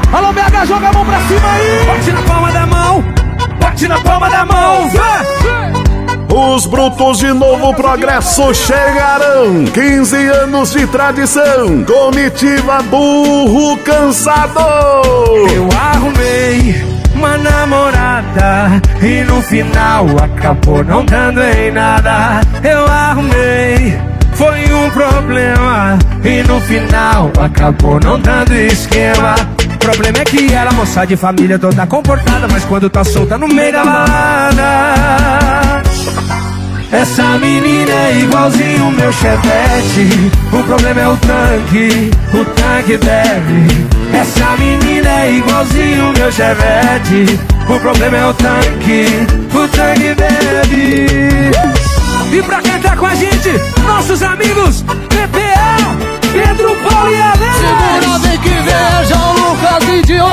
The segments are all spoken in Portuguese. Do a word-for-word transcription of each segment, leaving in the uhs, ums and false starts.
Alô, B H, joga a mão pra cima aí. Bate na palma da mão, bate na palma da mão, vem! Os brutos de Novo Progresso chegarão. quinze anos de tradição. Comitiva Burro Cansador. Eu arrumei uma namorada e no final acabou não dando em nada. Eu arrumei, foi um problema e no final acabou não dando esquema. O problema é que ela, moça de família, toda comportada, mas quando tá solta no meio da balada. Essa menina é igualzinho o meu chevette. O problema é o tanque, o tanque bebe. Essa menina é igualzinho o meu chevette. O problema é o tanque, o tanque bebe. E pra cantar com a gente, nossos amigos P P A, Pedro, Paulo e Alex. Segura, vem que veja o Lucas e Diogo.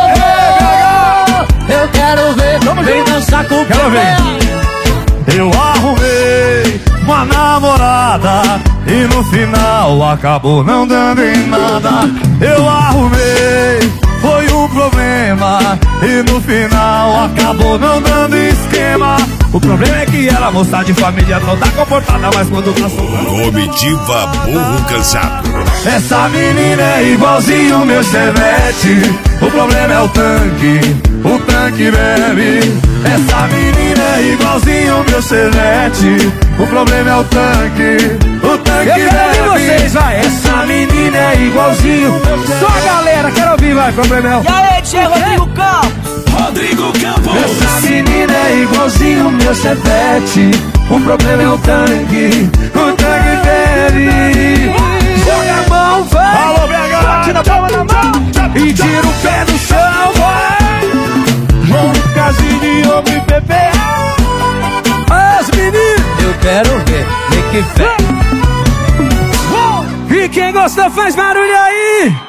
Eu quero ver, vem dançar com o P P A. Eu arrumei uma namorada e no final acabou não dando em nada. Eu arrumei, foi um problema e no final acabou não dando esquema. O problema é que ela, moça de família, toda comportada, mas quando tá soltando... Comitiva Burro Cansado. Essa menina é igualzinho o meu chevette. O problema é o tanque, o tanque bebe. Essa menina é igualzinho o meu chevette. O problema é o tanque, o tanque bebe. Eu quero ouvir vocês, vai. Essa menina é igualzinho. Só a galera, quero ouvir, vai, problema é o... E aí, tio Rodrigo Campos. Rodrigo Campos. Essa menina é igualzinho o meu chevette. O problema é o tanque, o tanque bebe. Joga a mão, vai. Alô, B H. Bate na palma da mão e tira o pé do chão, vai. Lucas e Diogo e P P A. As meninas, Eu quero ver, vem que vem. e quem gostou faz barulho aí.